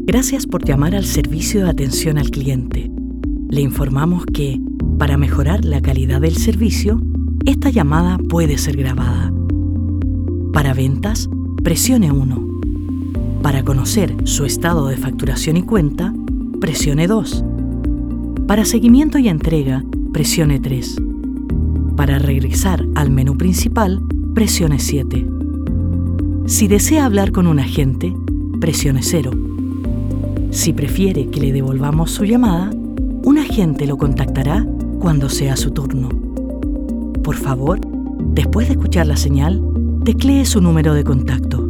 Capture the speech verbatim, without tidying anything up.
Gracias por llamar al servicio de atención al cliente. Le informamos que, para mejorar la calidad del servicio, esta llamada puede ser grabada. Para ventas, presione uno. Para conocer su estado de facturación y cuenta, presione dos. Para seguimiento y entrega, presione tres. Para regresar al menú principal, presione siete. Si desea hablar con un agente, presione cero. Si prefiere que le devolvamos su llamada, un agente lo contactará cuando sea su turno. Por favor, después de escuchar la señal, teclee su número de contacto.